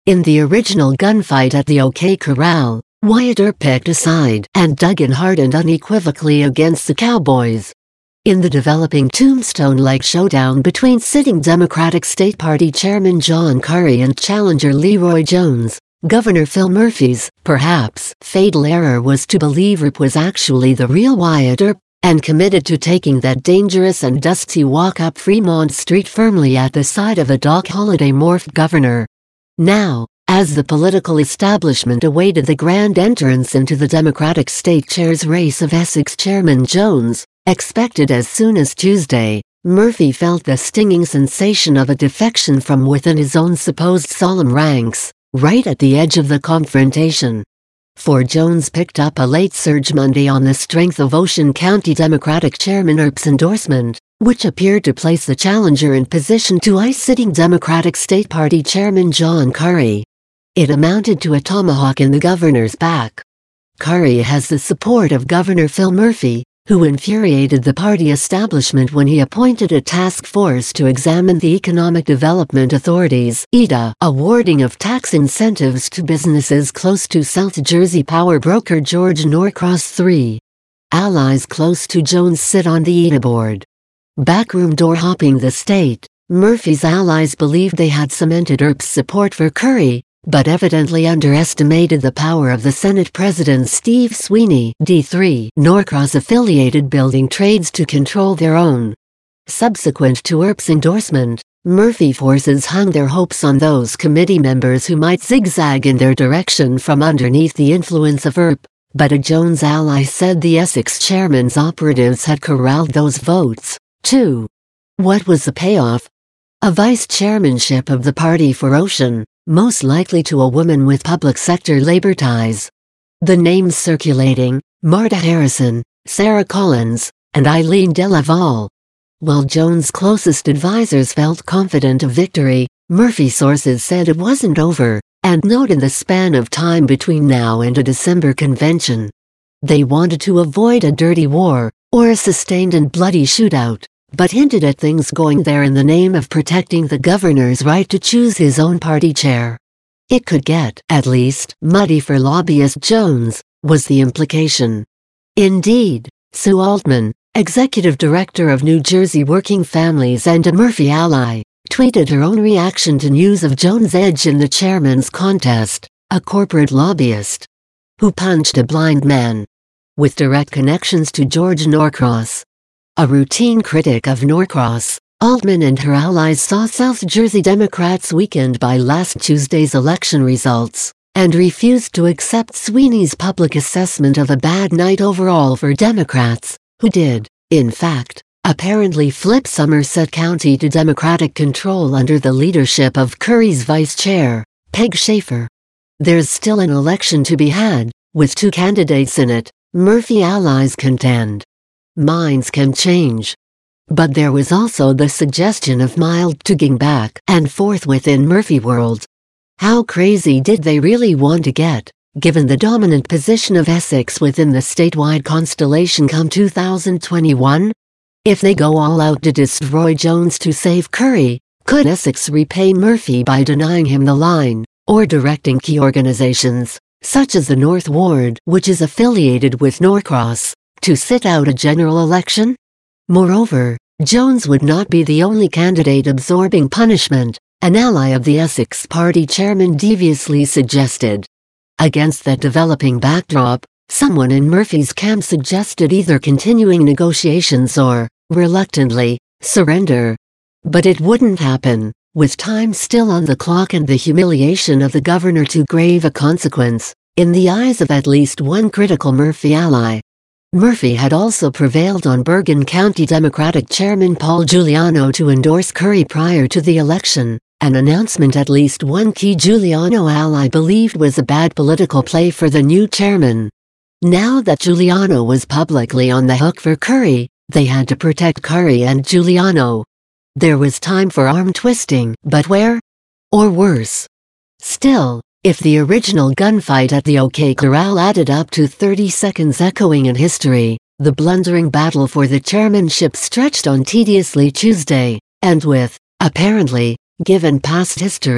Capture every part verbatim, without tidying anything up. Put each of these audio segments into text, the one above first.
In the original gunfight at the OK Corral, Wyatt Earp picked a side and dug in hard and unequivocally against the Cowboys. In the developing tombstone-like showdown between sitting Democratic State Party Chairman John Kerry and challenger Leroy Jones, Governor Phil Murphy's, perhaps, fatal error was to believe Earp was actually the real Wyatt Earp, and committed to taking that dangerous and dusty walk up Fremont Street firmly at the side of a Doc Holliday morphed governor. Now, as the political establishment awaited the grand entrance into the Democratic state chair's race of Essex Chairman Jones, expected as soon as Tuesday, Murphy felt the stinging sensation of a defection from within his own supposed solemn ranks, right at the edge of the confrontation. For Jones picked up a late surge Monday on the strength of Ocean County Democratic Chairman Earp's endorsement, which appeared to place the challenger in position to ice sitting Democratic State Party Chairman John Kerry. It amounted to a tomahawk in the governor's back. Kerry has the support of Governor Phil Murphy, who infuriated the party establishment when he appointed a task force to examine the Economic Development Authority's E D A awarding of tax incentives to businesses close to South Jersey power broker George Norcross the third. Allies close to Jones sit on the E D A board. Backroom door hopping the state, Murphy's allies believed they had cemented Earp's support for Kerry, but evidently underestimated the power of the Senate President Steve Sweeney, D three, Norcross-affiliated building trades to control their own. Subsequent to Earp's endorsement, Murphy forces hung their hopes on those committee members who might zigzag in their direction from underneath the influence of Earp, but a Jones ally said the Essex chairman's operatives had corralled those votes, too. What was the payoff? A vice chairmanship of the party for Ocean, most likely to a woman with public sector labor ties. The names circulating, Marta Harrison, Sarah Collins, and Eileen de Laval. While Jones' closest advisors felt confident of victory, Murphy sources said it wasn't over, and noted the span of time between now and a December convention. They wanted to avoid a dirty war, or a sustained and bloody shootout, but hinted at things going there in the name of protecting the governor's right to choose his own party chair. It could get, at least, muddy for lobbyist Jones, was the implication. Indeed, Sue Altman, executive director of New Jersey Working Families and a Murphy ally, tweeted her own reaction to news of Jones' edge in the chairman's contest, a corporate lobbyist who punched a blind man with direct connections to George Norcross. A routine critic of Norcross, Altman and her allies saw South Jersey Democrats weakened by last Tuesday's election results, and refused to accept Sweeney's public assessment of a bad night overall for Democrats, who did, in fact, apparently flip Somerset County to Democratic control under the leadership of Kerry's vice chair, Peg Schaefer. There's still an election to be had, with two candidates in it, Murphy allies contend. Minds can change. But there was also the suggestion of mild tugging back and forth within Murphy world. How crazy did they really want to get, given the dominant position of Essex within the statewide constellation come two thousand twenty-one? If they go all out to destroy Jones to save Kerry, could Essex repay Murphy by denying him the line, or directing key organizations, such as the North Ward, which is affiliated with Norcross, to sit out a general election? Moreover, Jones would not be the only candidate absorbing punishment, an ally of the Essex party chairman deviously suggested. Against that developing backdrop, someone in Murphy's camp suggested either continuing negotiations or, reluctantly, surrender. But it wouldn't happen, with time still on the clock and the humiliation of the governor too grave a consequence, in the eyes of at least one critical Murphy ally. Murphy had also prevailed on Bergen County Democratic Chairman Paul Giuliano to endorse Kerry prior to the election, an announcement at least one key Giuliano ally believed was a bad political play for the new chairman. Now that Giuliano was publicly on the hook for Kerry, they had to protect Kerry and Giuliano. There was time for arm twisting, but where? Or worse still, if the original gunfight at the OK Corral added up to thirty seconds echoing in history, the blundering battle for the chairmanship stretched on tediously Tuesday, and with, apparently, given past history,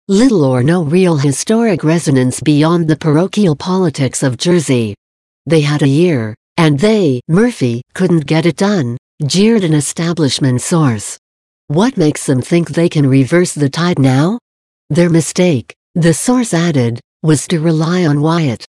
little or no real historic resonance beyond the parochial politics of Jersey. They had a year, and they, Murphy, couldn't get it done, jeered an establishment source. What makes them think they can reverse the tide now? Their mistake, the source added, was to rely on Wyatt.